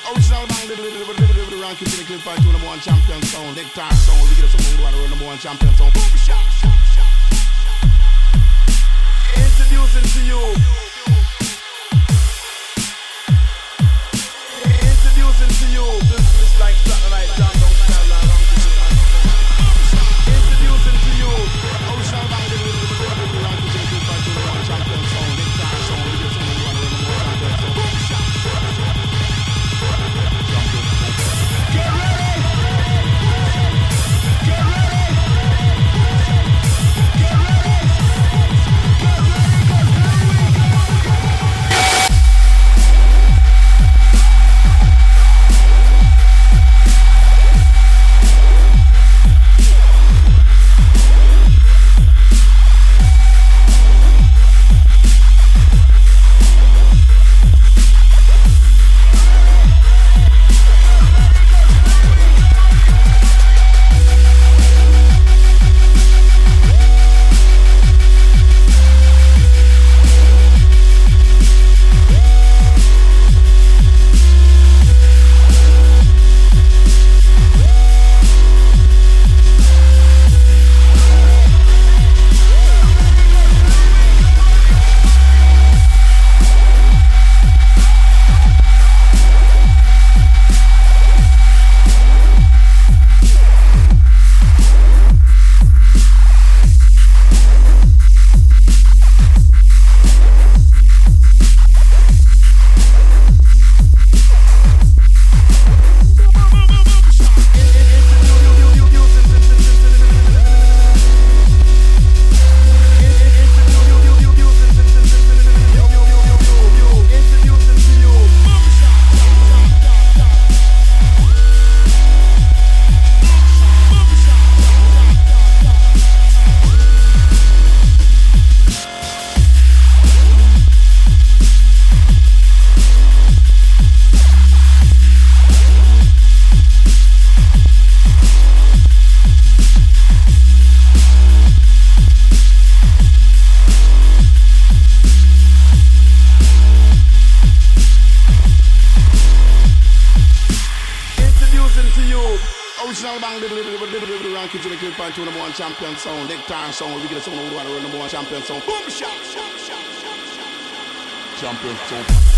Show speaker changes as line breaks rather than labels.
Original bang, the rank is in the clip by two number one champion sound. Nectar sound, we get a song over the number one champion sound. Boom shot. Introducing to you. Introducing to you. This is like Saturday Night Jam, don't tell that. Introducing to you. Original bang, the rank is in the clip by two number one champion sound. Nectar sound, we get a song over the number one champion sound. Boom shot. Get ready! Get ready! Get ready! Get ready, 'cause here we go! Original bang, the rank is in the clip by two number one champion sound. Nectar sound, we get a song over the number one champion sound. Boom shot. Champion sound.